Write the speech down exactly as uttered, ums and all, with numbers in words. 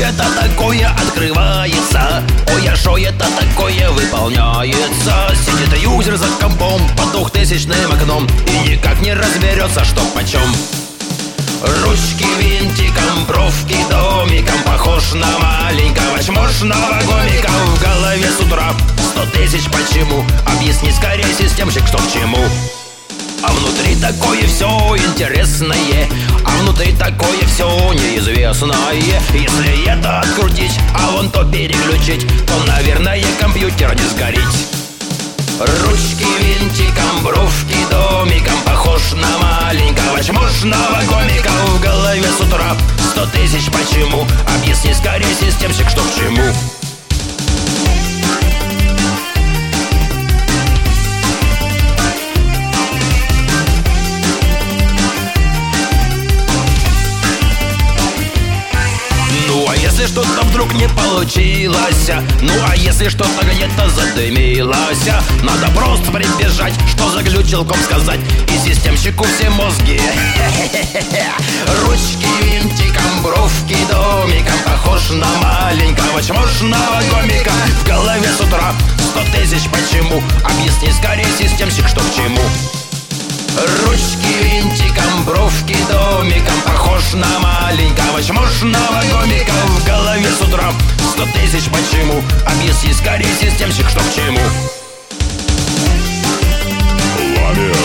это такое открывается? Ой, а шо это такое выполняется? Сидит юзер за компом под двухтысячным окном и никак не разберется, что почем. Ручки винтиком, бровки домиком, похож на маленького чмошного гомика. В голове с утра сто тысяч почему? Объясни скорее, системщик, что к чему. А внутри такое все интересное, а внутри такое все неизвестное. Если это открутить, а вон то переключить, то, наверное, компьютер не сгорит. Ручки винтиком, бровки домиком, похож на маленького чмошного гомика. В голове с утра сто тысяч почему? Объясни скорее, системщик, что к чему. Ну а если что-то вдруг не получилось, ну а если что-то где-то задымилось, надо просто прибежать, что заглючил ком сказать, и системщику все мозги. Ручки винтиком, бровки домиком, похож на маленького чмошного гомика. В голове с утра сто тысяч почему? Объясни скорее, системщик, что к чему. Ручки винтиком, бровки домиком, похож на маленького чмошного гомика. В голове с утра сто тысяч почему? Объясни скорее, системщик, что к чему. Ламия.